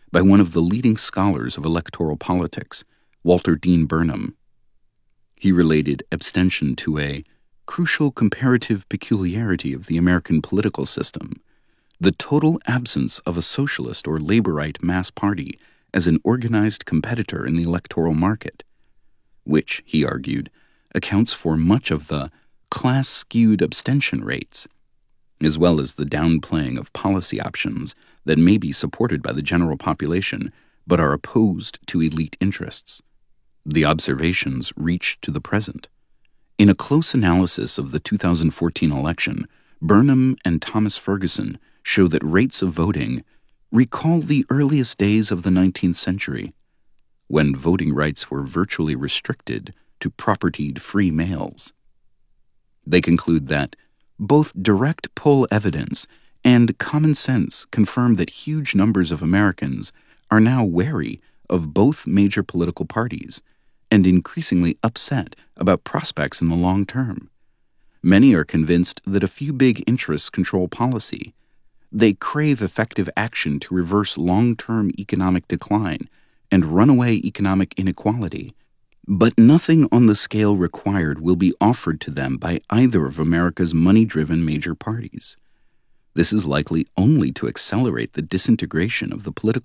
by one of the leading scholars of electoral politics, Walter Dean Burnham. He related abstention to a crucial comparative peculiarity of the American political system, the total absence of a socialist or laborite mass party as an organized competitor in the electoral market, which, he argued, accounts for much of the class-skewed abstention rates, as well as the downplaying of policy options that may be supported by the general population but are opposed to elite interests. The observations reach to the present. In a close analysis of the 2014 election, Burnham and Thomas Ferguson show that rates of voting recall the earliest days of the 19th century, when voting rights were virtually restricted to propertied free males. They conclude that both direct poll evidence and common sense confirm that huge numbers of Americans are now wary of both major political parties and increasingly upset about prospects in the long term. Many are convinced that a few big interests control policy. They crave effective action to reverse long-term economic decline and runaway economic inequality. But nothing on the scale required will be offered to them by either of America's money-driven major parties. This is likely only to accelerate the disintegration of the political